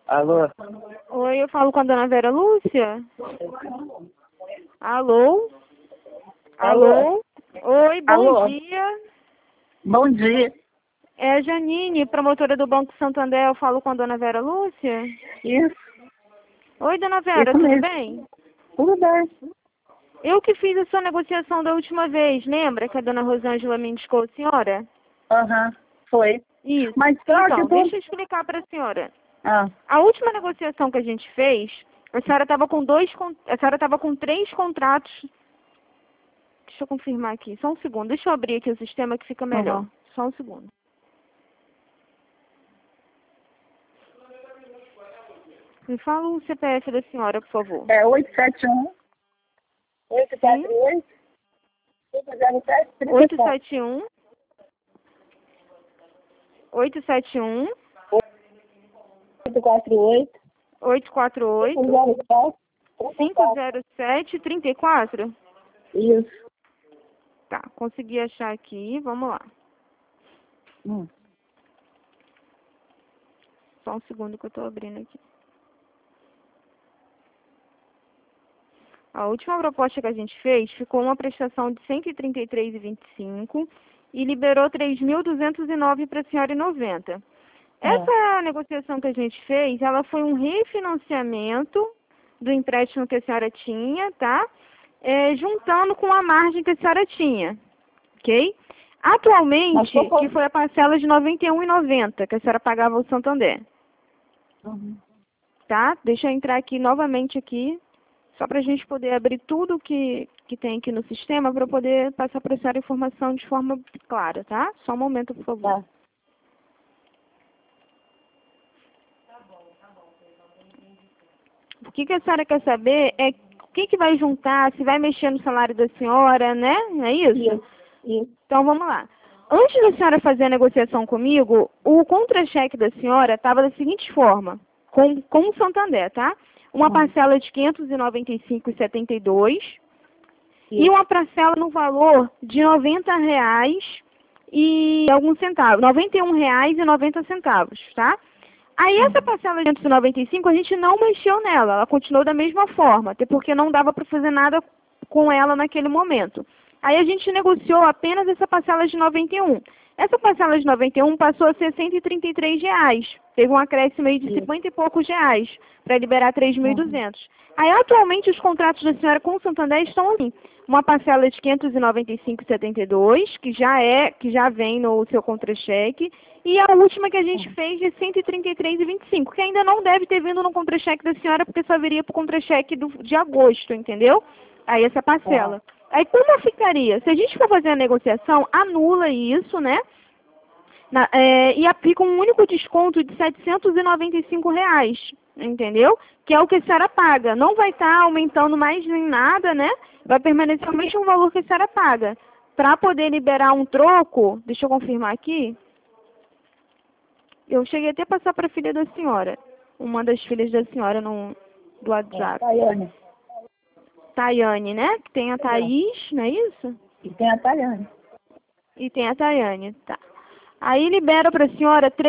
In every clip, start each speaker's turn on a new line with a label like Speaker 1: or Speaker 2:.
Speaker 1: Alô?
Speaker 2: Oi, eu falo com a dona Vera Lúcia? Alô?
Speaker 1: Alô?
Speaker 2: Oi, bom
Speaker 1: Alô?
Speaker 2: dia.
Speaker 1: Bom dia.
Speaker 2: É a Janine, promotora do Banco Santander. Eu falo com a dona Vera Lúcia?
Speaker 1: Isso,
Speaker 2: Oi, dona Vera,
Speaker 1: isso
Speaker 2: tudo
Speaker 1: mesmo.
Speaker 2: bem?
Speaker 1: Tudo bem.
Speaker 2: Eu que fiz a sua negociação da última vez, lembra que a dona Rosângela me indicou a senhora?
Speaker 1: Aham, foi.
Speaker 2: Isso.
Speaker 1: Mas pior que
Speaker 2: Então,
Speaker 1: tudo...
Speaker 2: deixa eu explicar para a senhora.
Speaker 1: Ah,
Speaker 2: A última negociação que a gente fez, a senhora estava com três contratos. Deixa eu confirmar aqui, só um segundo. Deixa eu abrir aqui o sistema que fica melhor.
Speaker 1: uhum.
Speaker 2: Só um segundo. Me fala o CPF da senhora, por favor.
Speaker 1: É 871
Speaker 2: Sim?
Speaker 1: 848 507
Speaker 2: 871 871
Speaker 1: 848
Speaker 2: 848
Speaker 1: 507
Speaker 2: 507 34.
Speaker 1: Isso.
Speaker 2: Tá, consegui achar aqui. Vamos lá. Só um segundo que eu tô abrindo aqui. A última proposta que a gente fez ficou uma prestação de R$ 133,25 e liberou R$ 3.209 para a senhora e 90. Essa negociação que a gente fez, ela foi um refinanciamento do empréstimo que a senhora tinha, tá? Juntando com a margem que a senhora tinha, ok? Atualmente, que foi a parcela de R$ 91,90 que a senhora pagava ao Santander, tá? Deixa eu entrar aqui novamente aqui, só para a gente poder abrir tudo que tem aqui no sistema para eu poder passar para a senhora a informação de forma clara, tá? Só um momento, por favor.
Speaker 1: Tá.
Speaker 2: O que a senhora quer saber é o que vai juntar, se vai mexer no salário da senhora, né? Não é isso?
Speaker 1: Isso.
Speaker 2: Então, vamos lá. Antes da senhora fazer a negociação comigo, o contra-cheque da senhora estava da seguinte forma, com o Santander, tá? Uma parcela de R$ 595,72 e uma parcela no valor de R$ 90,00 e alguns centavos, R$ 91,90, tá? Aí essa parcela de 595 a gente não mexeu nela, ela continuou da mesma forma, até porque não dava para fazer nada com ela naquele momento. Aí a gente negociou apenas essa parcela de 91. Essa parcela de 91 passou a ser R$ 133. Teve um acréscimo aí de 50 e poucos reais para liberar 3.200. Aí atualmente os contratos da senhora com o Santander estão assim. Uma parcela de 595,72, que já vem no seu contra-cheque, e a última que a gente fez de 133,25, que ainda não deve ter vindo no contra-cheque da senhora, porque só viria para o contra-cheque de agosto, entendeu? Aí essa parcela. Aí como ficaria? Se a gente for fazer a negociação, anula isso, né? E aplica um único desconto de R$ 795, entendeu? Que é o que a senhora paga. Não vai estar aumentando mais nem nada, né? Vai permanecer o mesmo valor que a senhora paga. Para poder liberar um troco, deixa eu confirmar aqui. Eu cheguei até a passar para a filha da senhora. Uma das filhas da senhora do WhatsApp. Tayane, né? Que tem a Thaís, não é isso?
Speaker 1: E tem a Tayane.
Speaker 2: E tem a Tayane, tá. Aí libera para a senhora R$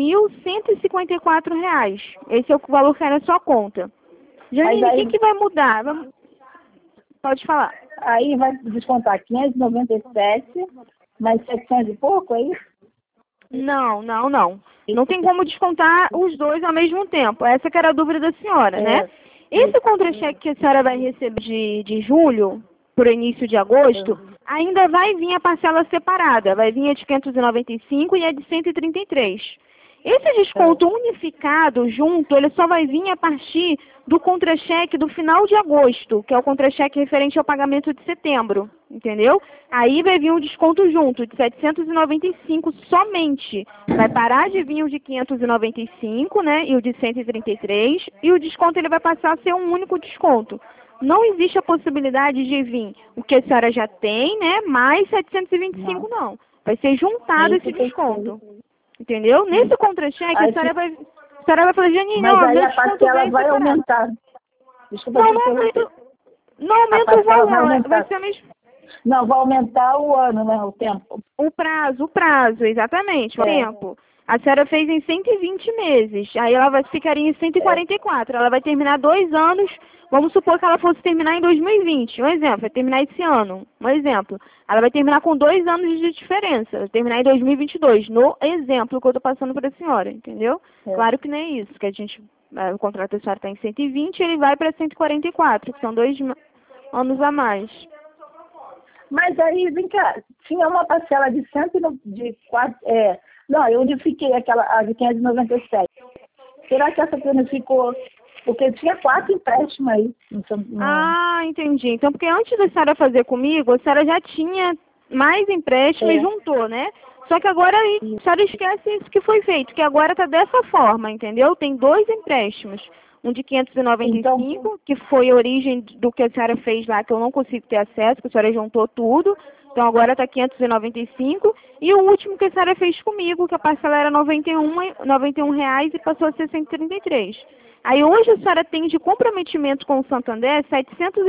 Speaker 2: 3.154. Esse é o valor que cai na sua conta. Janine, o que vai mudar? Pode falar.
Speaker 1: Aí vai descontar 597, mais 700 e pouco, aí?
Speaker 2: Não. Não tem como descontar os dois ao mesmo tempo. Essa que era a dúvida da senhora, né? Esse contra-cheque que a senhora vai receber de julho, por início de agosto, ainda vai vir a parcela separada. Vai vir a de 595 e a de 133. Esse desconto unificado junto, ele só vai vir a partir do contra-cheque do final de agosto, que é o contra-cheque referente ao pagamento de setembro, entendeu? Aí vai vir um desconto junto de 795 somente. Vai parar de vir o de 595, né, e o de 133, e o desconto ele vai passar a ser um único desconto. Não existe a possibilidade de vir o que a senhora já tem, né, mais 725 não. Vai ser juntado esse desconto. Entendeu? Nesse contra-cheque, a senhora vai falar, Janine,
Speaker 1: mas
Speaker 2: ó,
Speaker 1: aí
Speaker 2: meu
Speaker 1: a
Speaker 2: desconto
Speaker 1: parcela vai
Speaker 2: separado.
Speaker 1: aumentar. Desculpa,
Speaker 2: Não aumenta o valor, vai ser a mesma.
Speaker 1: Não, vai aumentar o ano, né? O tempo.
Speaker 2: O prazo, exatamente, o tempo. A senhora fez em 120 meses. Aí ela ficaria em 144. Ela vai terminar 2 anos. Vamos supor que ela fosse terminar em 2020. Um exemplo, vai terminar esse ano. Um exemplo. Ela vai terminar com 2 anos de diferença. Vai terminar em 2022. No exemplo que eu estou passando para a senhora, entendeu? Claro que não é isso. Que o contrato da senhora está em 120 e ele vai para 144, que são 2 anos a mais.
Speaker 1: Mas aí, vem cá, tinha uma parcela de não, eu unifiquei a de 597. Será que essa pena ficou... Porque tinha 4 empréstimos aí.
Speaker 2: Ah, entendi. Então, porque antes da senhora fazer comigo, a senhora já tinha mais empréstimo e juntou, né? Só que agora a senhora esquece isso que foi feito, que agora está dessa forma, entendeu? Tem 2 empréstimos. Um de 595, então, que foi a origem do que a senhora fez lá, que eu não consigo ter acesso, que a senhora juntou tudo. Então agora está 595. E o último que a senhora fez comigo, que a parcela era R$ reais e passou a ser 133. Aí hoje a senhora tem de comprometimento com o Santander R$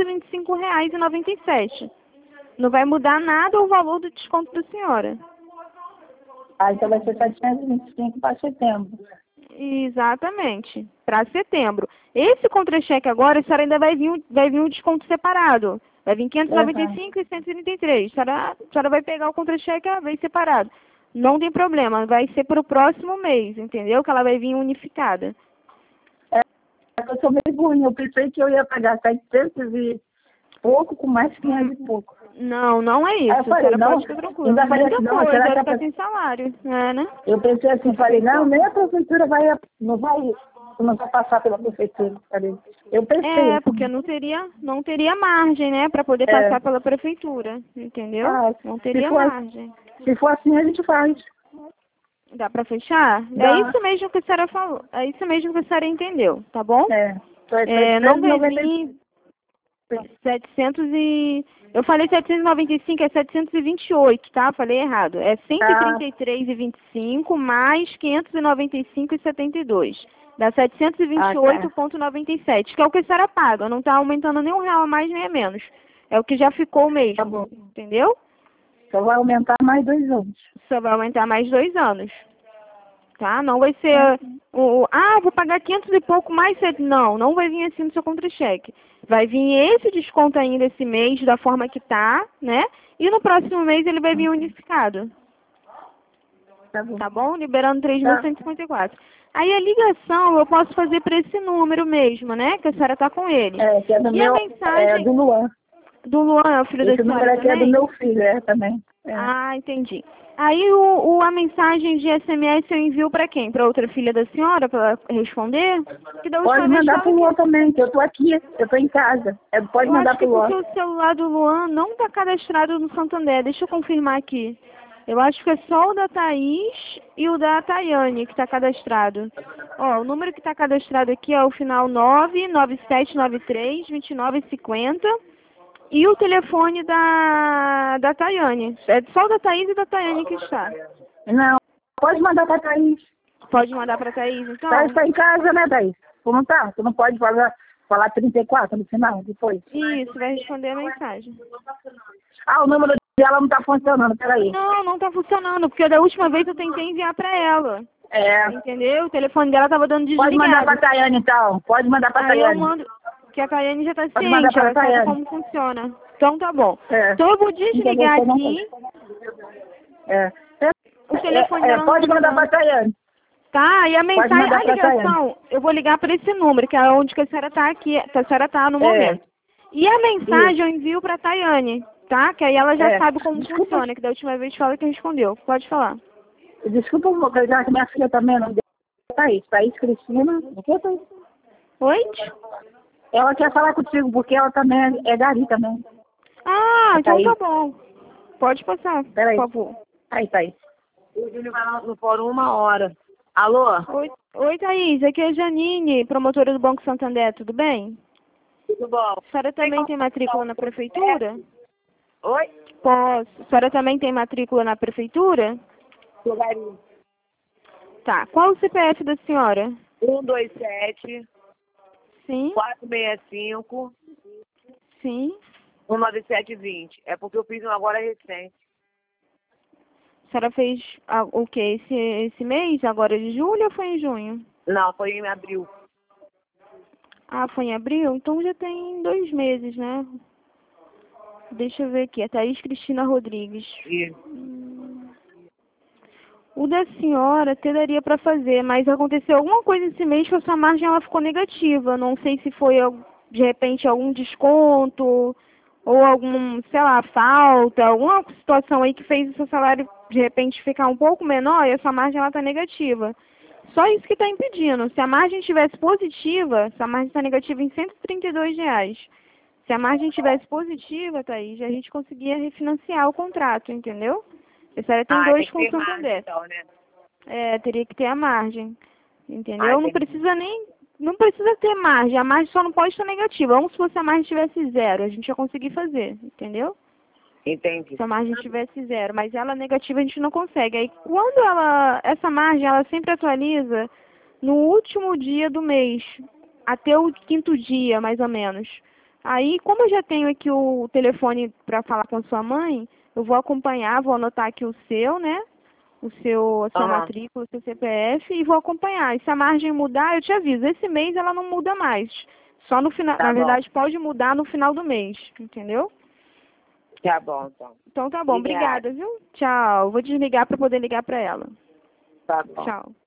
Speaker 2: 725,97. Não vai mudar nada o valor do desconto da senhora.
Speaker 1: Então vai ser 725 para setembro.
Speaker 2: Exatamente, para setembro. Esse contra-cheque agora, a senhora ainda vai vir um desconto separado. Vai vir 595 e 133. A senhora vai pegar o contra-cheque a vez separado. Não tem problema, vai ser para o próximo mês, entendeu? Que ela vai vir unificada.
Speaker 1: Eu sou meio ruim, eu pensei que eu ia pagar 700 e pouco com mais 500 e pouco.
Speaker 2: Não, não é isso.
Speaker 1: Aí eu falei,
Speaker 2: a senhora
Speaker 1: não,
Speaker 2: pode ficar tranquila.
Speaker 1: ainda falei
Speaker 2: Muita
Speaker 1: assim, não,
Speaker 2: coisa,
Speaker 1: será
Speaker 2: vai
Speaker 1: que
Speaker 2: ficar sem salário, né?
Speaker 1: Eu pensei assim, falei, não, nem a prefeitura não vai passar pela prefeitura. Falei, eu pensei.
Speaker 2: Porque não teria margem, né, para poder passar pela prefeitura, entendeu? Não teria margem.
Speaker 1: Se for assim, a gente faz.
Speaker 2: Dá para fechar?
Speaker 1: Dá.
Speaker 2: É isso mesmo que a senhora falou. É isso mesmo que a senhora entendeu, tá bom? Não vai vir 700 e... Eu falei 795, é 728, tá? Falei errado. É 133,25 mais 595,72. Dá 728,97, que é o que a senhora paga. Não está aumentando nem R$ 1 a mais nem a menos. É o que já ficou mesmo.
Speaker 1: Tá bom.
Speaker 2: Entendeu?
Speaker 1: Só vai aumentar mais 2 anos.
Speaker 2: Só vai aumentar mais 2 anos. Tá? Não vai ser vou pagar 500 e pouco mais cedo. Não vai vir assim no seu contra-cheque. Vai vir esse desconto ainda esse mês da forma que tá, né? E no próximo mês ele vai vir unificado. Tá bom? Liberando 3.154. Aí a ligação eu posso fazer para esse número mesmo, né? Que a senhora tá com ele.
Speaker 1: Que é do meu, é do Luan.
Speaker 2: Do Luan, é o filho da senhora também? Esse número aqui
Speaker 1: é do meu filho, também.
Speaker 2: Ah, entendi. Aí a mensagem de SMS eu envio para quem? Para outra filha da senhora, para ela responder?
Speaker 1: Pode mandar para o Luan também, que eu estou aqui, eu estou em casa. Pode mandar para o Luan.
Speaker 2: Porque o celular do Luan não está cadastrado no Santander. Deixa eu confirmar aqui. Eu acho que é só o da Thaís e o da Tayane que está cadastrado. Ó, o número que está cadastrado aqui é o final 99793-2950. E o telefone da Tayane. É só o da Thaís e da Tayane que está.
Speaker 1: Não, pode mandar para a Thaís.
Speaker 2: Pode mandar para a Thaís, então?
Speaker 1: Thaís está em casa, né, Thaís? Como tá? Tu não pode falar 34 no final, depois?
Speaker 2: Isso, vai responder a mensagem.
Speaker 1: O número dela não está funcionando, peraí.
Speaker 2: Não está funcionando, porque da última vez eu tentei enviar para ela. Entendeu? O telefone dela estava dando desligado.
Speaker 1: Pode mandar para a Tayane, então. Pode mandar para a Tayane.
Speaker 2: Eu mando... Que a Tayane já está ciente, ela sabe como funciona. Então tá bom. Então eu vou desligar aqui. O telefone dela
Speaker 1: pode mandar para a Tayane.
Speaker 2: Tá, e a mensagem, a ligação, eu vou ligar para esse número, que é onde que a senhora está aqui, que a senhora está no momento. E a mensagem eu envio para a Tayane, tá? Que aí ela já sabe como funciona, que da última vez fala que respondeu. Pode falar.
Speaker 1: Desculpa, que minha filha também não deu. Thaís Cristina.
Speaker 2: Oi?
Speaker 1: Ela quer falar contigo, porque ela também é gari também.
Speaker 2: Então tá bom. Pode passar,
Speaker 1: por
Speaker 2: favor.
Speaker 1: Aí, Thaís. O Júnior vai lá no fórum 1 hora. Alô?
Speaker 2: Oi, Thaís. Aqui é a Janine, promotora do Banco Santander. Tudo bem?
Speaker 1: Tudo bom.
Speaker 2: A senhora também tem matrícula na prefeitura?
Speaker 1: Oi?
Speaker 2: Posso. A senhora também tem matrícula na prefeitura?
Speaker 1: Sou gari.
Speaker 2: Tá. Qual o CPF da senhora?
Speaker 1: 127...
Speaker 2: Sim.
Speaker 1: 465.
Speaker 2: Sim.
Speaker 1: 19720. É porque eu fiz um agora recente.
Speaker 2: senhora fez o quê? Esse mês, agora de julho, ou foi em junho?
Speaker 3: Não, foi em abril.
Speaker 2: Ah, foi em abril? Então já tem 2 meses, né? Deixa eu ver aqui. A Thaís Cristina Rodrigues.
Speaker 3: E
Speaker 2: O da senhora até daria para fazer, mas aconteceu alguma coisa esse mês que a sua margem ela ficou negativa. Não sei se foi, de repente, algum desconto ou algum, sei lá, falta, alguma situação aí que fez o seu salário, de repente, ficar um pouco menor e a sua margem ela está negativa. Só isso que está impedindo. Se a margem estivesse positiva, se a margem está negativa em R$ 132. Se a margem estivesse positiva, Thaís, a gente conseguia refinanciar o contrato, entendeu? A senhora tem
Speaker 3: tem
Speaker 2: 2
Speaker 3: que
Speaker 2: com
Speaker 3: ter
Speaker 2: o
Speaker 3: margem,
Speaker 2: Santander.
Speaker 3: então, né?
Speaker 2: Teria que ter a margem, entendeu? Não
Speaker 3: Entendi.
Speaker 2: precisa não precisa ter margem, a margem só não pode estar negativa. Vamos supor se a margem tivesse 0, a gente ia conseguir fazer, entendeu?
Speaker 3: Entendi.
Speaker 2: Se a margem tivesse 0, mas ela negativa a gente não consegue. Aí quando essa margem, ela sempre atualiza no último dia do mês, até o 5º dia, mais ou menos. Aí, como eu já tenho aqui o telefone para falar com a sua mãe, eu vou acompanhar, vou anotar aqui o seu, né? A sua matrícula, o seu CPF e vou acompanhar. E se a margem mudar, eu te aviso. Esse mês ela não muda mais. Só no final,
Speaker 3: Tá
Speaker 2: na
Speaker 3: bom.
Speaker 2: verdade, pode mudar no final do mês, entendeu?
Speaker 3: Tá bom, então.
Speaker 2: Então tá bom, obrigada, viu? Tchau. Vou desligar para poder ligar para ela.
Speaker 3: Tá bom.
Speaker 2: Tchau.